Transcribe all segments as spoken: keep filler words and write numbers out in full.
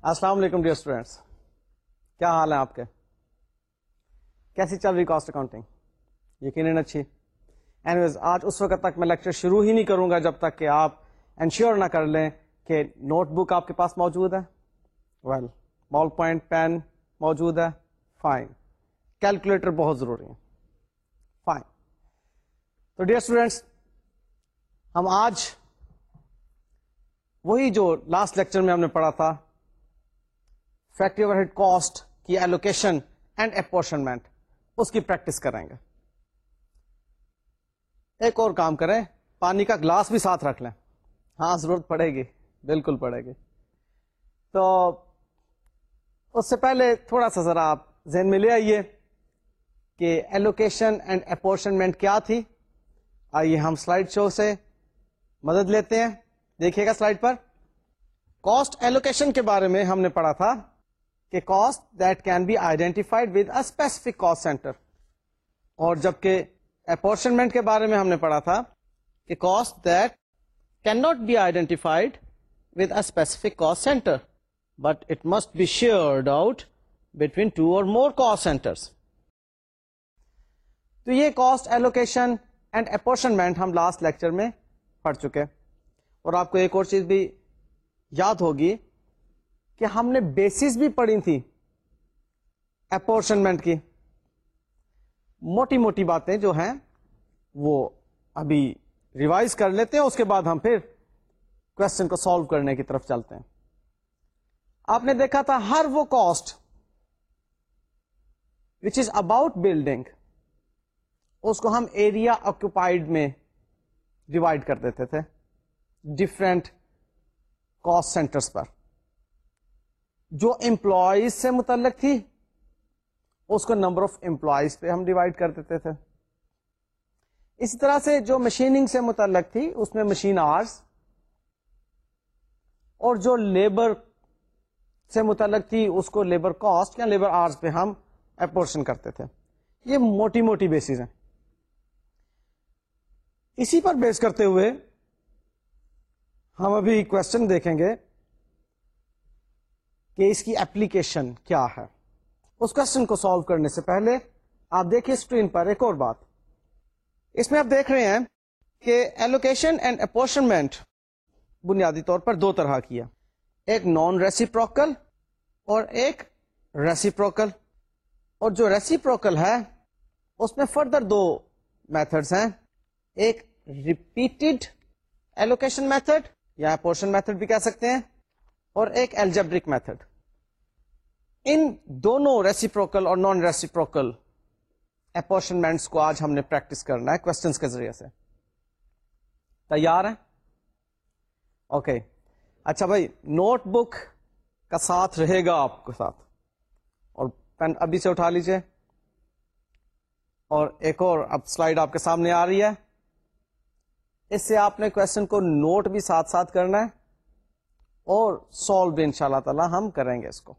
السلام علیکم dear students, کیا حال ہے آپ کے؟ کیسی چل رہی کاسٹ اکاؤنٹنگ؟ یقیناً اچھی۔ اینیویز آج اس وقت تک میں لیکچر شروع ہی نہیں کروں گا جب تک کہ آپ انشیور نہ کر لیں کہ نوٹ بک آپ کے پاس موجود ہے، ویل بال پوائنٹ پین موجود ہے، فائن، کیلکولیٹر بہت ضروری ہے، فائن۔ تو ڈیئر اسٹوڈینٹس، ہم آج وہی جو لاسٹ لیکچر میں ہم نے پڑھا تھا، فیکٹری اوور ہیڈ کاسٹ کی ایلوکیشن اینڈ اپورشنمنٹ، اس کی پریکٹس کریں گے۔ ایک اور کام کریں، پانی کا گلاس بھی ساتھ رکھ لیں، ہاں ضرورت پڑے گی، بالکل پڑے گی۔ تو اس سے پہلے تھوڑا سا ذرا آپ ذہن میں لے آئیے کہ ایلوکیشن اینڈ اپورشنمنٹ کیا تھی۔ آئیے ہم سلائڈ شو سے مدد لیتے ہیں، دیکھیے گا سلائڈ پر۔ کاسٹ ایلوکیشن کے بارے میں ہم نے پڑھا تھا کہ cost that can be identified with a specific cost centre, اور جبکہ اپورشنمنٹ کے بارے میں ہم نے پڑھا تھا کہ cost that can not be identified with a specific cost centre but it must be shared out between two or more cost centres. تو یہ کاسٹ ایلوکیشن اینڈ اپورشنمنٹ ہم لاسٹ لیکچر میں پڑھ چکے، اور آپ کو ایک اور چیز بھی یاد ہوگی کہ ہم نے بیسس بھی پڑھی تھی اپورشنمنٹ کی، موٹی موٹی باتیں جو ہیں وہ ابھی ریوائز کر لیتے ہیں، اس کے بعد ہم پھر کوشچن کو سالو کرنے کی طرف چلتے ہیں۔ آپ نے دیکھا تھا ہر وہ cost which is about building, اس کو ہم ایریا آکوپائڈ میں ڈیوائڈ کر دیتے تھے ڈفرینٹ کاسٹ سینٹرز پر۔ جو امپلائیز سے متعلق تھی اس کو نمبر آف امپلائیز پہ ہم ڈیوائڈ کر دیتے تھے۔ اسی طرح سے جو مشیننگ سے متعلق تھی اس میں مشین آرز، اور جو لیبر سے متعلق تھی اس کو لیبر کاسٹ یا لیبر آرز پہ ہم اپورشن کرتے تھے۔ یہ موٹی موٹی بیسز ہیں۔ اسی پر بیس کرتے ہوئے ہم ابھی کوشچن دیکھیں گے کہ اس کی اپلیکیشن کیا ہے۔ اس کوشچن کو سالو کرنے سے پہلے آپ دیکھیے اسکرین پر ایک اور بات۔ اس میں آپ دیکھ رہے ہیں کہ ایلوکیشن اینڈ اپورشنمنٹ بنیادی طور پر دو طرح کی ہے، ایک نان ریسیپروکل اور ایک ریسیپروکل۔ اور جو ریسیپروکل ہے اس میں فردر دو میتھڈز ہیں، ایک ریپیٹڈ ایلوکیشن میتھڈ یا اپورشن میتھڈ بھی کہہ سکتے ہیں، اور ایک الجبرک میتھڈ۔ ان دونوں ریسیپروکل اور نان ریسیپروکل اپورشنمنٹس کو آج ہم نے پریکٹس کرنا ہے کوسچنس کے ذریعے سے۔ تیار ہیں؟ اوکے اچھا بھائی، نوٹ بک کا ساتھ رہے گا آپ کے ساتھ، اور پین ابھی سے اٹھا لیجئے، اور ایک اور اب سلائیڈ آپ کے سامنے آ رہی ہے، اس سے آپ نے کوشچن کو نوٹ بھی ساتھ ساتھ کرنا ہے اور سالو بھی انشاءاللہ تعالی ہم کریں گے اس کو۔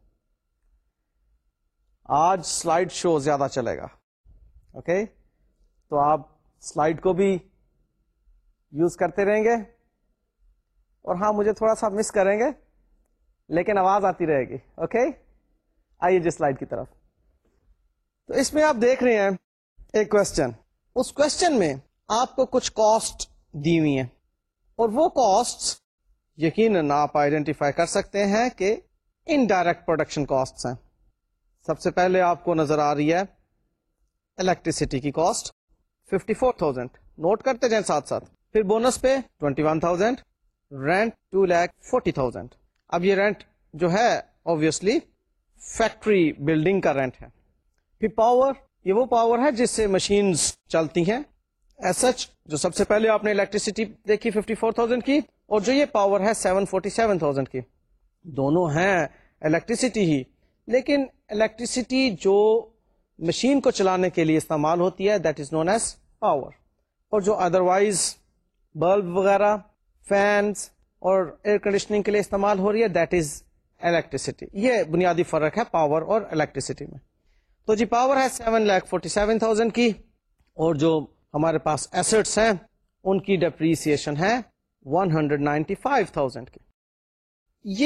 آج سلائیڈ شو زیادہ چلے گا، اوکے تو آپ سلائیڈ کو بھی یوز کرتے رہیں گے، اور ہاں مجھے تھوڑا سا مس کریں گے لیکن آواز آتی رہے گی، اوکے۔ آئیے جس سلائیڈ کی طرف۔ تو اس میں آپ دیکھ رہے ہیں ایک کوشچن، اس کوشچن میں آپ کو کچھ کاسٹ دی ہوئی ہیں، اور وہ کاسٹ یقیناً آپ آئیڈینٹیفائی کر سکتے ہیں کہ انڈائریکٹ پروڈکشن کاسٹ ہیں۔ سب سے پہلے آپ کو نظر آ رہی ہے الیکٹریسٹی کی cost fifty four thousand, note کرتے جائیں ساتھ ساتھ، پھر بونس پہ twenty one thousand, rent two lakh forty thousand. اب یہ رینٹ جو ہے اوبویسلی فیکٹری بلڈنگ کا رینٹ ہے۔ پھر پاور، یہ وہ پاور ہے جس سے مشینز چلتی ہیں۔ ایز سچ جو سب سے پہلے آپ نے الیکٹریسٹی دیکھی ففٹی فور تھاؤزینڈ کی، اور جو یہ پاور ہے سیون فورٹی سیون تھاؤزینڈ کی، دونوں ہیں الیکٹریسٹی ہی، لیکن الیکٹریسٹی جو مشین کو چلانے کے لیے استعمال ہوتی ہے that is known as power, اور جو ادروائز بلب وغیرہ، فینس اور ایئر کنڈیشننگ کے لیے استعمال ہو رہی ہے دیٹ از الیکٹریسٹی۔ یہ بنیادی فرق ہے پاور اور الیکٹریسٹی میں۔ تو جی پاور ہے seven lakh forty seven thousand کی، اور جو ہمارے پاس ایسٹس ہیں ان کی ڈیپریسیشن ہے one hundred ninety five thousand کی۔ یہ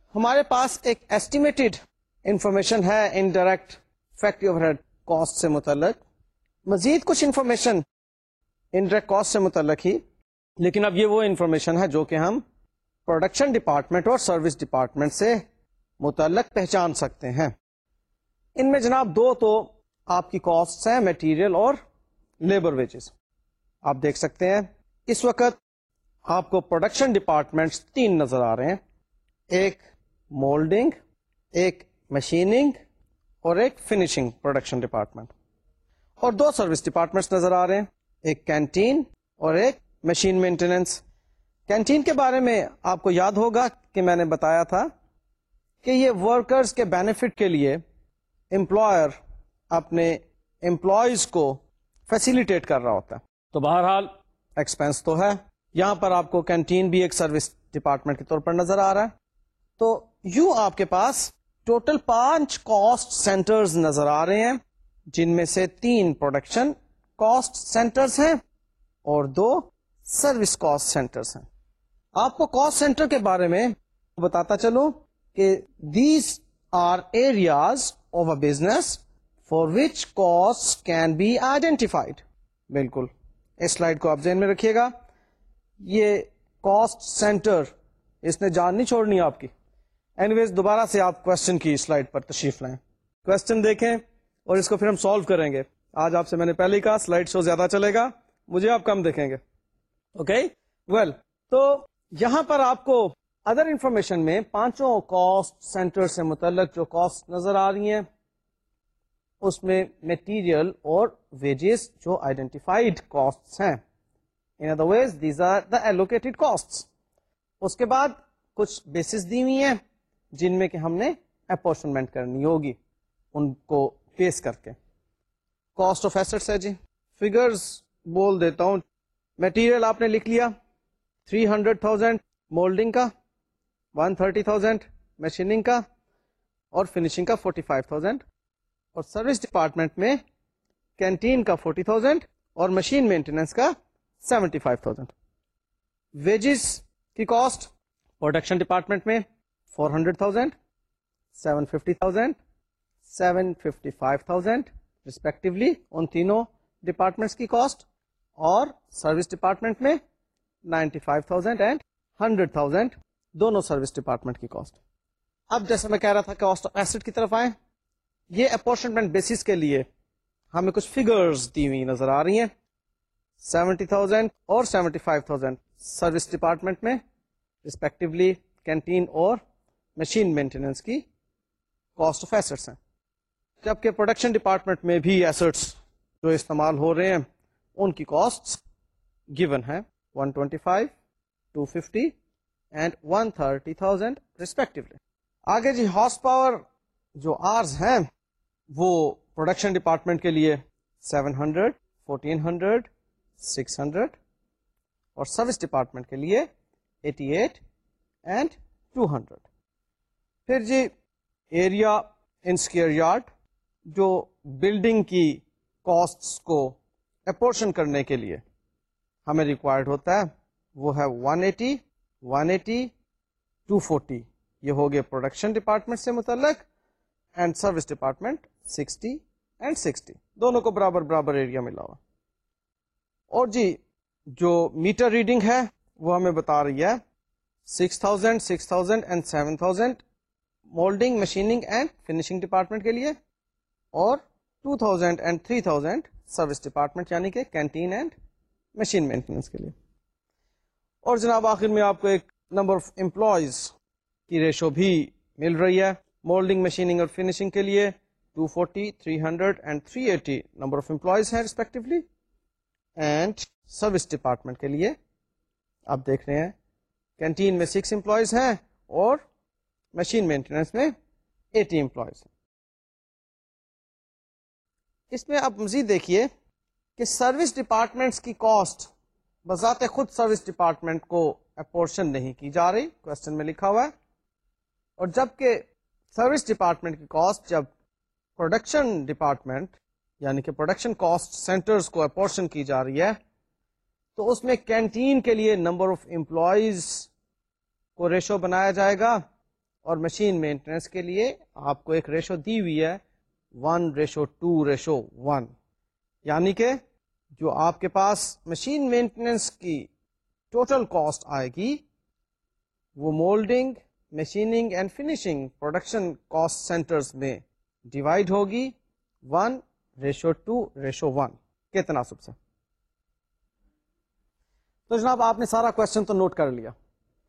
ہمارے پاس ایک ایسٹیمیٹڈ انفارمیشن ہے indirect factory over head cost سے متعلق، مزید کچھ انفارمیشن انڈائریکٹ کاسٹ سے متعلق ہی، لیکن اب یہ وہ انفارمیشن ہے جو کہ ہم پروڈکشن ڈپارٹمنٹ اور سروس ڈپارٹمنٹ سے متعلق پہچان سکتے ہیں. ان میں جناب دو تو آپ کی کاسٹ ہیں، میٹیریل اور لیبر ویجز. آپ دیکھ سکتے ہیں اس وقت آپ کو پروڈکشن ڈپارٹمنٹس تین نظر آ رہے ہیں، ایک مولڈنگ، ایک مشیننگ اور ایک فنیشنگ پروڈکشن ڈپارٹمنٹ، اور دو سروس ڈپارٹمنٹس نظر آ رہے ہیں، ایک کینٹین اور ایک مشین مینٹیننس. کینٹین کے بارے میں آپ کو یاد ہوگا کہ میں نے بتایا تھا کہ یہ ورکرز کے بینیفٹ کے لیے امپلائر اپنے امپلائیز کو فیسیلیٹیٹ کر رہا ہوتا ہے. تو بہرحال ایکسپینس تو ہے. یہاں پر آپ کو کینٹین بھی ایک سروس ڈپارٹمنٹ کے طور پر نظر آ رہا ہے. تو یوں آپ کے پاس ٹوٹل پانچ کاسٹ سینٹرز نظر آ رہے ہیں، جن میں سے تین پروڈکشن کاسٹ سینٹرز ہیں اور دو سروس کاسٹ سینٹرز ہیں. آپ کو کاسٹ سینٹر کے بارے میں بتاتا چلوں کہ these are areas of a business for which cost can be identified. بالکل اس سلائڈ کو آپ ذہن میں رکھیے گا. یہ کاسٹ سینٹر اس نے جان نہیں چھوڑنی آپ کی. اینی ویز دوبارہ سے آپ کوشچن کی سلائڈ پر تشریف لائیں، کوشچن دیکھیں اور اس کو پھر ہم سالو کریں گے. آج آپ سے میں نے پہلے ہی کہا سلائڈ شو زیادہ چلے گا، مجھے آپ کم دیکھیں گے. اوکے ویل تو یہاں پر آپ کو ادر انفارمیشن میں پانچوں کاسٹ سینٹر سے متعلق جو کاسٹ نظر آ رہی ہیں اس میں میٹیریل اور ویجز جو آئیڈینٹیفائڈ کاسٹ ہیں. In other words, these are the allocated costs. اس کے بعد کچھ بیسز دی ہوئی ہیں جن میں کہ ہم نے اپورشنمنٹ کرنی ہوگی ان کو بیس کر کے. کاسٹ آف ایسٹس ہے جی، فگرز بول دیتا ہوں. میٹیریل آپ نے لکھ لیا تھری ہنڈریڈ تھاؤزینڈ مولڈنگ کا، ون تھرٹی تھاؤزینڈ مشیننگ کا اور فنیشنگ کا فورٹی فائیو تھاؤزینڈ، اور سروس ڈپارٹمنٹ میں کینٹین کا فورٹی تھاؤزینڈ اور مشین مینٹیننس کا سیونٹی فائیو تھاؤزینڈ. ویجز کی کاسٹ پروڈکشن ڈپارٹمنٹ میں four hundred thousand, seven fifty thousand, seven fifty five thousand respectively ان تینوں ڈپارٹمنٹس کی کاسٹ، اور سروس ڈپارٹمنٹ میں ninety five thousand and hundred thousand دونوں سروس ڈپارٹمنٹ کی کاسٹ. اب جیسے میں کہہ رہا تھا کاسٹ آف ایسٹ کی طرف آئیں. یہ اپورشنمنٹ بیسس کے لیے ہمیں کچھ فگرز دی ہوئی نظر آ رہی ہیں. سیونٹی تھاؤزینڈ اور seventy five thousand service department میں ریسپیکٹولی کینٹین اور مشین مینٹیننس کی کاسٹ آف ایسٹس ہیں، جبکہ پروڈکشن ڈپارٹمنٹ میں بھی ایسٹس جو استعمال ہو رہے ہیں ان کی کاسٹ گیون ہے one twenty five, two fifty and one thirty thousand respectively. آگے جی ہارس پاور جو آرز ہیں وہ پروڈکشن ڈپارٹمنٹ کے لیے seven hundred, fourteen hundred, six hundred اور سروس ڈپارٹمنٹ کے لیے eighty eight and two hundred. پھر جی ایریا ان اسکوائر یارڈ جو بلڈنگ کی کاسٹس کو اپورشن کرنے کے لیے ہمیں ریکوائرڈ ہوتا ہے وہ ہے one eighty, one eighty, two forty. یہ ہو گئے پروڈکشن ڈپارٹمنٹ سے متعلق، and service department sixty and sixty دونوں کو برابر برابر ایریا ملا ہوا. اور جی جو میٹر ریڈنگ ہے وہ ہمیں بتا رہی ہے six thousand, six thousand and seven thousand moulding, machining and finishing department کے لیے، اور two thousand and three thousand service department یعنی کہ کینٹین اینڈ مشین مینٹیننس کے لیے. اور جناب آخر میں آپ کو ایک نمبر آف امپلائیز کی ریشو بھی مل رہی ہے. مولڈنگ، مشیننگ اور فنیشنگ کے لیے two forty, three hundred and three eighty number of employees ہیں ریسپیکٹولی، اینڈ سروس ڈپارٹمنٹ کے لیے آپ دیکھ رہے ہیں کینٹین میں سکس امپلائیز ہیں اور مشین مینٹیننس میں ایٹی امپلائیز ہیں. اس میں آپ مزید دیکھیے کہ سروس ڈپارٹمنٹس کی کاسٹ بذات خود سروس ڈپارٹمنٹ کو اپورشن نہیں کی جا رہی، کوشچن میں لکھا ہوا ہے، اور جبکہ سروس ڈپارٹمنٹ کی کاسٹ جب پروڈکشن ڈپارٹمنٹ یعنی کہ پروڈکشن کاسٹ سینٹرز کو اپورشن کی جا رہی ہے تو اس میں کینٹین کے لیے نمبر آف امپلائیز کو ریشو بنایا جائے گا اور مشین مینٹیننس کے لیے آپ کو ایک ریشو دی ہوئی ہے one ratio two ratio one, یعنی کہ جو آپ کے پاس مشین مینٹیننس کی ٹوٹل کاسٹ آئے گی وہ moulding, machining and finishing production cost centres میں ڈیوائڈ ہوگی one ratio two ratio one کے تناسب سے. تو جناب آپ نے سارا کوشچن تو نوٹ کر لیا.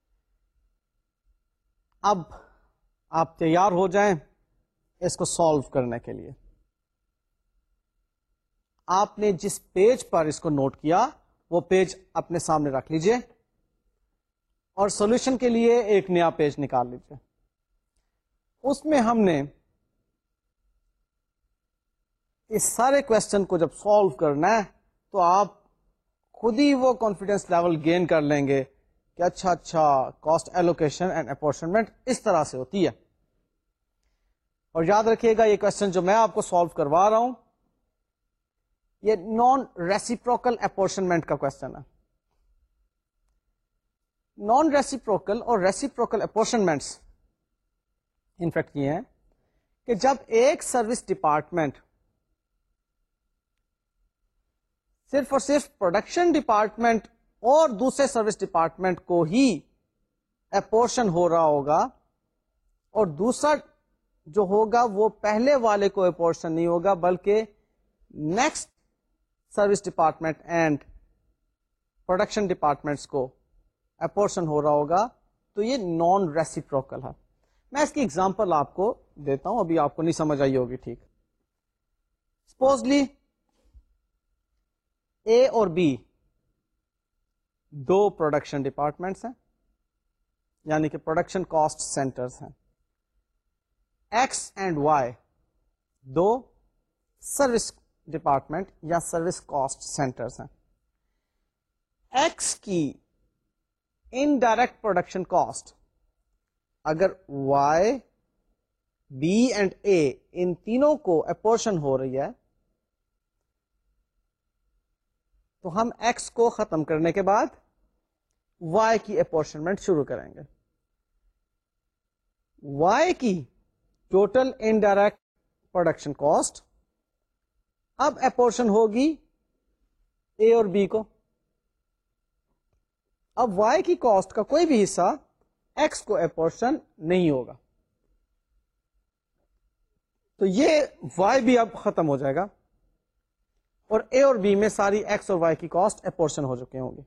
اب آپ تیار ہو جائیں اس کو سالو کرنے کے لیے. آپ نے جس پیج پر اس کو نوٹ کیا وہ پیج اپنے سامنے رکھ لیجئے اور سولوشن کے لیے ایک نیا پیج نکال لیجئے. اس میں ہم نے اس سارے کوشچن کو جب سالو کرنا ہے تو آپ خود ہی وہ کانفیڈنس لیول گین کر لیں گے کہ اچھا اچھا کاسٹ ایلوکیشن اینڈ اپورشنمنٹ اس طرح سے ہوتی ہے. اور یاد رکھیے گا یہ کوشچن جو میں آپ کو سالو کروا رہا ہوں یہ نان ریسیپروکل اپورشنمنٹ کا کوشچن ہے. نان ریسیپروکل اور ریسیپروکل اپورشنمنٹس انفیکٹ یہ ہیں کہ جب ایک سروس ڈپارٹمنٹ صرف اور صرف پروڈکشن ڈپارٹمنٹ اور دوسرے سروس ڈپارٹمنٹ کو ہی اپورشن ہو رہا ہوگا اور دوسرا جو ہوگا وہ پہلے والے کو اپورشن نہیں ہوگا بلکہ next service department and production departments کو اپورشن ہو رہا ہوگا تو یہ نان ریسیپروکل ہے. میں اس کی ایگزامپل آپ کو دیتا ہوں, ابھی آپ کو نہیں سمجھ آئی ہوگی. ٹھیک, سپوزلی اے اور بی دو پروڈکشن ڈپارٹمنٹس ہیں یعنی کہ پروڈکشن کاسٹ سینٹرز ہیں. ایکس اینڈ وائی دو سروس ڈپارٹمنٹ یا سروس کاسٹ سینٹرز ہیں. ایکس کی انڈائریکٹ پروڈکشن کاسٹ اگر وائی بی اینڈ اے ان تینوں کو اپورشن ہو رہی ہے تو ہم ایکس کو ختم کرنے کے بعد وائی کی اپورشنمنٹ شروع کریں گے. وائی کی ٹوٹل انڈائریکٹ پروڈکشن کاسٹ اب اپورشن ہوگی اے اور بی کو. اب وائی کی کاسٹ کا کوئی بھی حصہ ایکس کو اپورشن نہیں ہوگا تو یہ وائی بھی اب ختم ہو جائے گا اور اے اور بی میں ساری ایکس اور وائی کی کاسٹ اپورشن ہو چکے ہوں گے.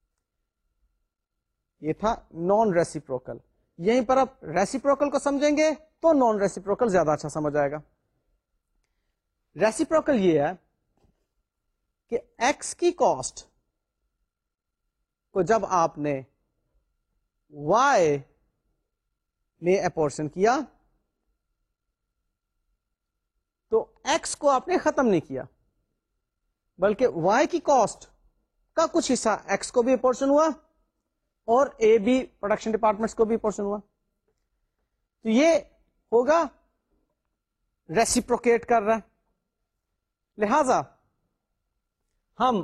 یہ تھا نان ریسیپروکل. یہیں پر آپ ریسیپروکل کو سمجھیں گے تو نان ریسیپروکل زیادہ اچھا سمجھ آئے گا. ریسیپروکل یہ ہے کہ ایکس کی کاسٹ کو جب آپ نے وائی میں اپورشن کیا تو ایکس کو آپ نے ختم نہیں کیا بلکہ وائی کی کاسٹ کا کچھ حصہ ایکس کو بھی اپورشن ہوا اور اے بی پروڈکشن ڈپارٹمنٹس کو بھی اپورشن ہوا. تو یہ ہوگا ریسیپروکیٹ کر رہا ہے. لہذا ہم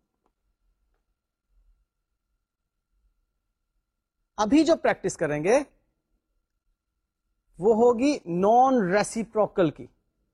ابھی جو پریکٹس کریں گے وہ ہوگی نان ریسیپروکل کی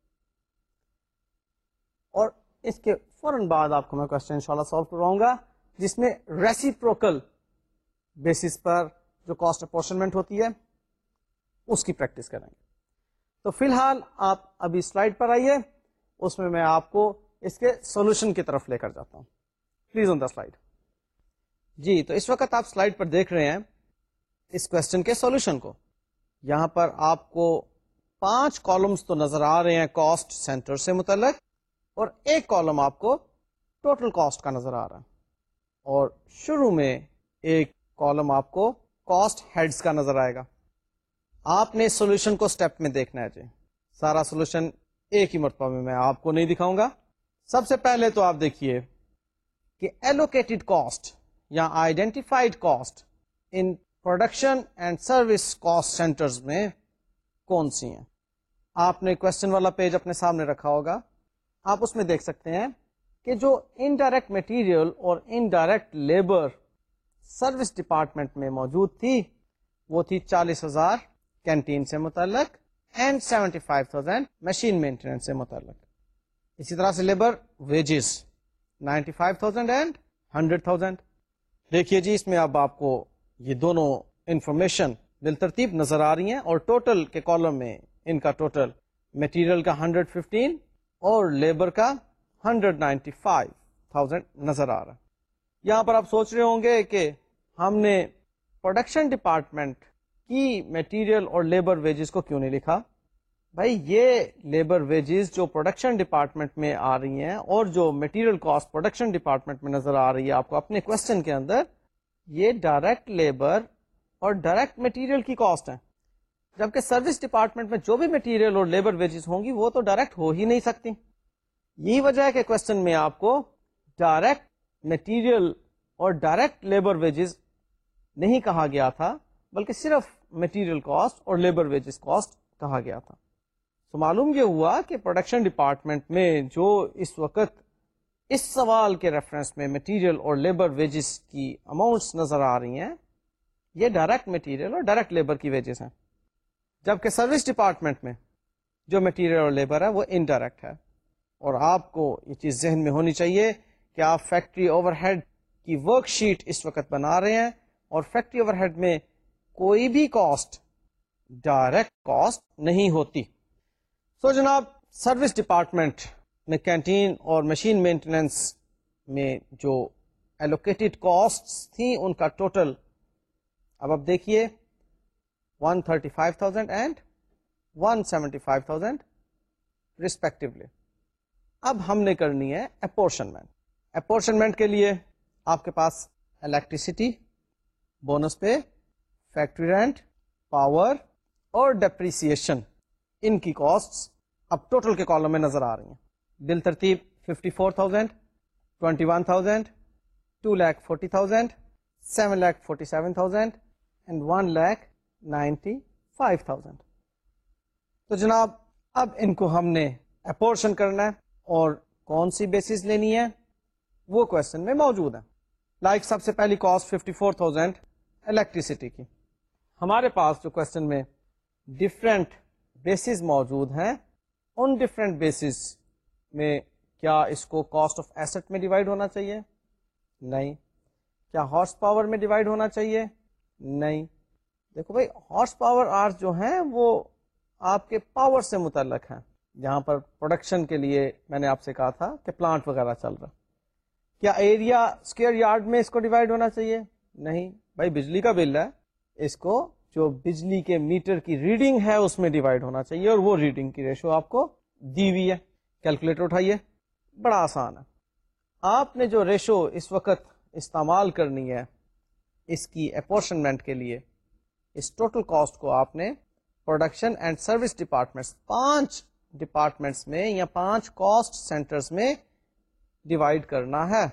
اور اس کے فوراً بعد آپ کو میں کوشچن انشاءاللہ سالو کرواؤں گا جس میں ریسیپروکل بیسس پر جو کاسٹ اپورشنمنٹ ہوتی ہے اس کی پریکٹس کریں گے. تو فی الحال آپ ابھی سلائڈ پر آئیے, اس میں میں آپ کو اس کے سولوشن کی طرف لے کر جاتا ہوں. Please on the slide. جی تو اس وقت آپ سلائڈ پر دیکھ رہے ہیں اس کوشچن کے سولوشن کو. یہاں پر آپ کو پانچ کالمز تو نظر آ رہے ہیں کاسٹ سینٹر سے متعلق اور ایک کالم آپ کو ٹوٹل کاسٹ کا نظر آ رہا ہے اور شروع میں ایک کالم آپ کو کاسٹ ہیڈز کا نظر آئے گا. آپ نے سولوشن کو سٹیپ میں دیکھنا ہے. جی سارا سولوشن ایک ہی مرتبہ میں میں آپ کو نہیں دکھاؤں گا. سب سے پہلے تو آپ دیکھیے کہ ایلوکیٹڈ کاسٹ یا آئیڈینٹیفائڈ کاسٹ ان production and service cost centres میں کون سی ہیں. آپ نے کوشچن والا پیج اپنے سامنے رکھا ہوگا, آپ اس میں دیکھ سکتے ہیں کہ جو انڈائریکٹ مٹیریل اور انڈائریکٹ لیبر سروس ڈپارٹمنٹ میں موجود تھی وہ تھی چالیس ہزار کینٹین سے متعلق and seventy five thousand machine maintenance سے متعلق. اسی طرح سے labour wages ninety five thousand and hundred thousand. دیکھیے جی اس میں اب آپ کو یہ دونوں انفارمیشن بالترتیب نظر آ رہی ہیں اور ٹوٹل کے کالم میں ان کا ٹوٹل میٹیریل کا ہنڈریڈ ففٹین اور لیبر کا ہنڈریڈ نائنٹی فائیو تھاؤزینڈ نظر آ رہا. یہاں پر آپ سوچ رہے ہوں گے کہ ہم نے پروڈکشن ڈپارٹمنٹ کی میٹیریل اور لیبر ویجز کو کیوں نہیں لکھا. بھائی یہ لیبر ویجز جو پروڈکشن ڈپارٹمنٹ میں آ رہی ہیں اور جو میٹیریل کاسٹ پروڈکشن ڈپارٹمنٹ میں نظر آ رہی ہے آپ کو اپنے کوشچن کے اندر, یہ ڈائریکٹ لیبر اور ڈائریکٹ میٹیریل کی کاسٹ ہے, جبکہ سروس ڈپارٹمنٹ میں جو بھی میٹیریل اور لیبر ویجز ہوں گی وہ تو ڈائریکٹ ہو ہی نہیں سکتی. یہی وجہ ہے کہ کوشچن میں آپ کو ڈائریکٹ میٹیریل اور ڈائریکٹ لیبر ویجز نہیں کہا گیا تھا بلکہ صرف میٹیریل کاسٹ اور لیبر ویجز کاسٹ کہا گیا تھا. تو معلوم یہ ہوا کہ پروڈکشن ڈپارٹمنٹ میں جو اس وقت اس سوال کے ریفرنس میں میٹیریل اور لیبر ویجز کی اماؤنٹس نظر آ رہی ہیں یہ ڈائریکٹ میٹیریل اور ڈائریکٹ لیبر کی ویجز ہیں, جبکہ سروس ڈپارٹمنٹ میں جو میٹیریل اور لیبر ہے وہ انڈائریکٹ ہے. اور آپ کو یہ چیز ذہن میں ہونی چاہیے کہ آپ فیکٹری اوور ہیڈ کی ورک شیٹ اس وقت بنا رہے ہیں اور فیکٹری اوور ہیڈ میں کوئی بھی کاسٹ ڈائریکٹ کاسٹ نہیں ہوتی. سو so جناب سروس ڈپارٹمنٹ میں کینٹین اور مشین مینٹیننس میں جو ایلوکیٹڈ کاسٹ تھیں ان کا ٹوٹل اب آپ دیکھیے one thirty five thousand and one seventy five thousand respectively. اب ہم نے کرنی ہے اپورشنمنٹ. اپورشنمنٹ کے لیے آپ کے پاس electricity, bonus pay, factory rent, power اور ڈیپریسیشن ان کی کاسٹ اب ٹوٹل کے کالم میں نظر آ رہی ہیں بال ترتیب fifty four thousand, twenty one thousand, two lakh forty thousand, seven lakh forty seven thousand and one lakh ninety five thousand. تو جناب اب ان کو ہم نے اپورشن کرنا ہے اور کون سی بیسس لینی ہے وہ کوشچن میں موجود ہے. لائک like سب سے پہلی cost fifty four thousand electricity کی. ہمارے پاس جو کوشچن میں ڈفرینٹ بیسز موجود ہیں ان ڈفرینٹ بیسز میں کیا اس کو کاسٹ آف ایسٹ میں ڈیوائڈ ہونا چاہیے؟ نہیں. کیا ہارس پاور میں ڈیوائڈ ہونا چاہیے؟ نہیں. دیکھو بھائی ہارس پاور آرس جو ہیں وہ آپ کے پاور سے متعلق ہیں, جہاں پر پروڈکشن کے لیے میں نے آپ سے کہا تھا کہ پلانٹ وغیرہ چل رہا. کیا ایریا اسکوئر یارڈ میں اس کو ڈیوائڈ ہونا چاہیے؟ نہیں. بھائی بجلی کا بل ہے, اس کو جو بجلی کے میٹر کی ریڈنگ ہے اس میں ڈیوائڈ ہونا چاہیے اور وہ ریڈنگ کی ریشو آپ کو دی ہوئی ہے. کیلکولیٹر اٹھائیے, بڑا آسان ہے. آپ نے جو ریشو اس وقت استعمال کرنی ہے اس کی اپورشنمنٹ کے لیے, اس ٹوٹل کاسٹ کو آپ نے پروڈکشن اینڈ سروس ڈپارٹمنٹس پانچ ڈپارٹمنٹس میں یا پانچ کاسٹ سینٹرز میں ڈیوائڈ کرنا ہے.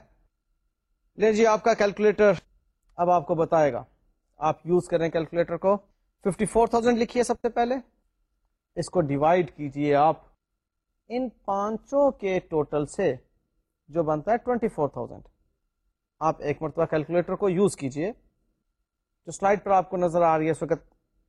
لے جی آپ کا کیلکولیٹر اب آپ کو بتائے گا, آپ یوز کریں کیلکولیٹر کو. ففٹی فور تھاؤزینڈ لکھیے سب سے پہلے, اس کو ڈیوائڈ کیجئے آپ ان پانچوں کے ٹوٹل سے جو بنتا ہے ٹوینٹی فور تھاؤزینڈ. آپ ایک مرتبہ کیلکولیٹر کو یوز کیجئے. جو سلائڈ پر آپ کو نظر آ رہی ہے اس وقت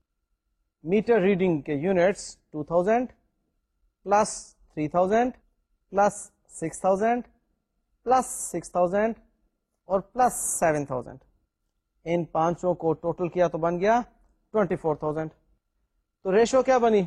میٹر ریڈنگ کے units two thousand plus three thousand plus six thousand plus six thousand اور پلس سیون تھاؤزینڈ. ان پانچوں کو ٹوٹل کیا تو بن گیا ٹوینٹی فور تھاؤزینڈ. تو ریشو کیا بنی؟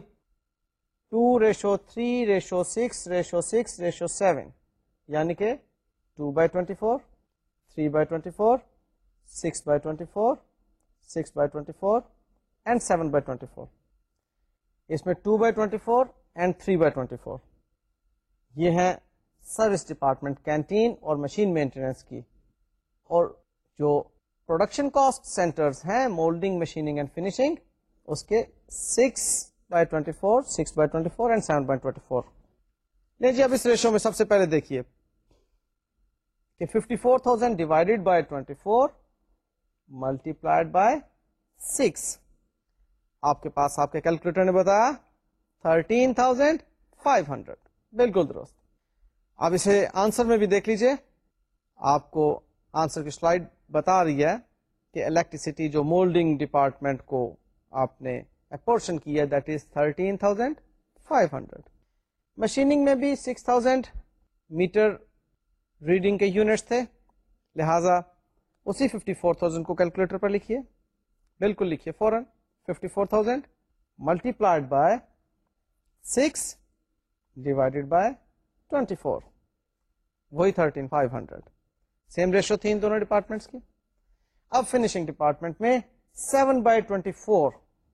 Two ratio three ratio six ratio six ratio seven, یعنی کہ two by twenty four, three by twenty four, six by twenty four, six by twenty four and seven by twenty four. اس میں two by twenty four and three by twenty four یہ ہیں service department canteen اور machine maintenance کی. اور جو production cost centres ہیں moulding, machining and finishing, اس کے six by twenty four, six by twenty four and seven by twenty four. لے جی اب اس ریشو میں سب سے پہلے دیکھیے کہ fifty four thousand divided by twenty four multiplied by six, آپ کے پاس آپ کے کیلکولیٹر نے بتایا تھرٹین تھاؤزینڈ فائیو ہنڈریڈ. بالکل درست. اب اسے آنسر میں بھی دیکھ لیجئے, آپ کو آنسر کی سلائڈ بتا رہی ہے کہ الیکٹریسٹی جو مولڈنگ ڈپارٹمنٹ کو آپ نے اپورشن کی ہے that is thirteen thousand five hundred. Machining میں بھی سکس تھاؤزینڈ میٹر ریڈنگ کے یونٹس تھے, لہذا اسی ففٹی فور تھاؤزینڈ کو کیلکولیٹر پر لکھیے, بالکل لکھیے فوراً. Fifty four thousand multiplied by six divided by twenty four, وہی thirteen five hundred. Same ratio تھی ان دونوں ڈپارٹمنٹس کی. اب فنیشنگ ڈپارٹمنٹ میں سیون بائی ٹوینٹی فور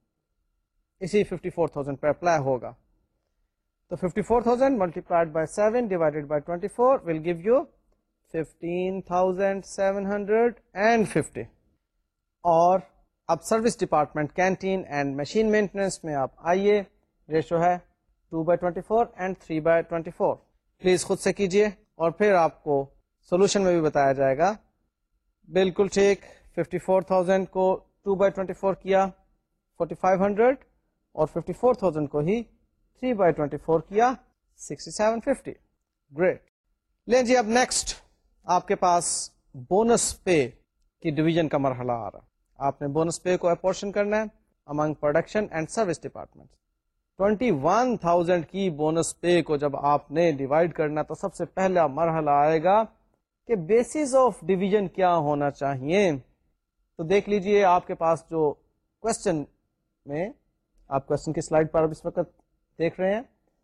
اسی ففٹی فور تھاؤزینڈ پہ اپلائی ہوگا. تو fifty four thousand multiplied by seven divided by twenty four will give you fifteen thousand seven hundred and fifty. اور اب service department canteen and machine maintenance میں آپ آئیے, ratio ہے two by twenty four and three by twenty four. Please خود سے کیجئے اور پھر آپ کو سولوشن میں بھی بتایا جائے گا. بالکل ٹھیک, ففٹی فور تھاؤزینڈ کو ٹو بائی ٹوینٹی فور کیا فورٹی فائیو ہنڈریڈ, اور ففٹی فور تھاؤزینڈ کو ہی تھری بائی ٹوینٹی فور کیا سکسٹی سیون ففٹی. گریٹ. لیں جی, اب نیکسٹ آپ کے پاس بونس پے کی ڈویژن کا مرحلہ آ رہا. آپ نے بونس پے کو اپورشن کرنا ہے among production and service department. Twenty one thousand کی بونس پے کو جب آپ نے ڈیوائڈ کرنا تو سب سے پہلا مرحلہ آئے گا کہ بیسس آف ڈویژن کیا ہونا چاہیے. تو دیکھ لیجئے آپ کے پاس جو کوشچن میں, آپ کوشچن کی سلائڈ پر اس وقت دیکھ رہے ہیں,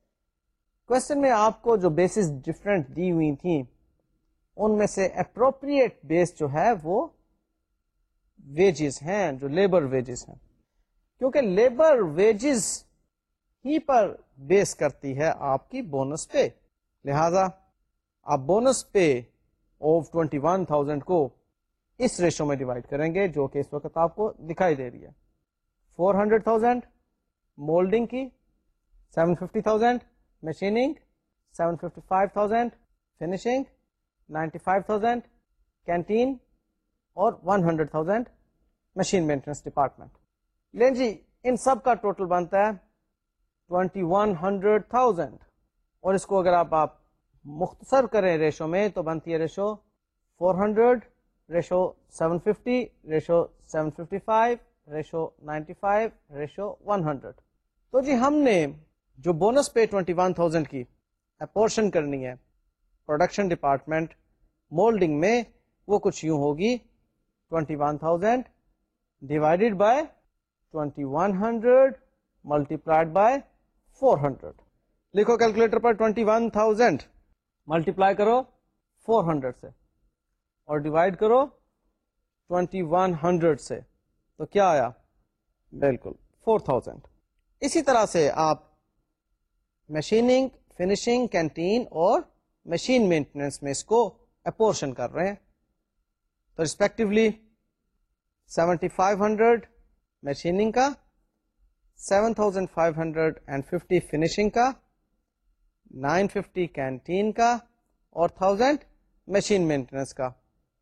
کوشچن میں آپ کو جو بیسز ڈفرینٹ دی ہوئی تھیں ان میں سے اپروپریٹ بیس جو ہے وہ ویجز ہیں, جو لیبر ویجز ہیں, کیونکہ لیبر ویجز ہی پر بیس کرتی ہے آپ کی بونس پے. لہذا آپ bonus pay of twenty one thousand کو اس ریشو میں ڈیوائڈ کریں گے جو کہ اس وقت آپ کو دکھائی دے رہی ہے. فور ہنڈریڈ تھاؤزینڈ مولڈنگ کی, seven fifty thousand machining, seven fifty five thousand finishing, ninety five thousand canteen, اور one hundred thousand machine maintenance department. لیں جی, ان سب کا ٹوٹل بنتا ہے ٹوینٹی ون ہنڈریڈ تھاؤزینڈ, اور اس کو اگر آپ آپ مختصر کریں ریشو میں تو بنتی ہے ratio four hundred ratio seven fifty ratio seven fifty five ratio ninety five ratio one hundred. تو جی ہم نے جو بونس پے ٹوینٹی ون تھاؤزینڈ کی اپورشن کرنی ہے پروڈکشن ڈپارٹمنٹ مولڈنگ میں, وہ کچھ یوں ہوگی twenty one thousand divided by twenty one hundred multiplied by four hundred. لکھو کیلکولیٹر پر twenty one thousand multiply کرو فور ہنڈریڈ سے اور ڈیوائڈ کرو ٹوینٹی ون ہنڈریڈ سے, تو کیا آیا؟ بالکل فور تھاؤزینڈ. اسی طرح سے آپ مشیننگ, فنیشنگ, کینٹین اور مشین مینٹیننس میں اس کو اپورشن کر رہے ہیں. تو respectively seventy five hundred machining کا, seven thousand five hundred and fifty finishing کا, نائن ففٹی کینٹین کا, اور تھاؤزینڈ مشین مینٹیننس کا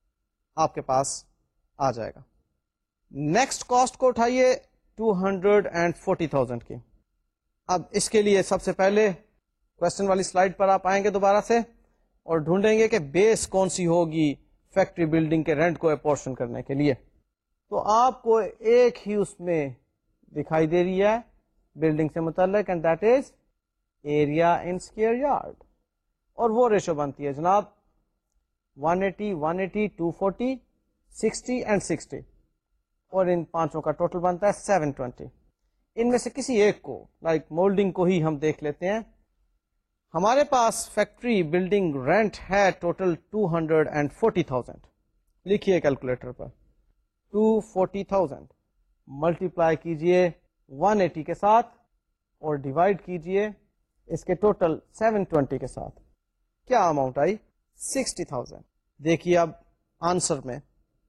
آپ کے پاس آ جائے گا. نیکسٹ کاسٹ کو اٹھائیے two hundred and forty thousand کی. اب اس کے لیے سب سے پہلے کوشچن والی سلائڈ پر آپ آئیں گے دوبارہ سے اور ڈھونڈیں گے کہ بیس کون سی ہوگی فیکٹری بلڈنگ کے رینٹ کو اپورشن کرنے کے لیے. تو آپ کو ایک ہی اس میں دکھائی دے رہی ہے بلڈنگ سے متعلق, and that is area in square yard, اور وہ ریشو بنتی ہے جناب one eighty, one eighty, two forty, sixty and sixty, اور ان پانچوں کا ٹوٹل بنتا ہے سیون ٹوینٹی. ان میں سے کسی ایک کو, لائک like مولڈنگ کو ہی ہم دیکھ لیتے ہیں. ہمارے پاس فیکٹری بلڈنگ رینٹ ہے total two hundred and forty thousand. لکھیے کیلکولیٹر پر two forty thousand multiply کیجئے ون ایٹی کے ساتھ اور ڈیوائڈ کیجئے اس کے ٹوٹل سیون ٹوینٹی کے ساتھ. کیا اماؤنٹ آئی؟ Sixty thousand. دیکھیے اب آنسر میں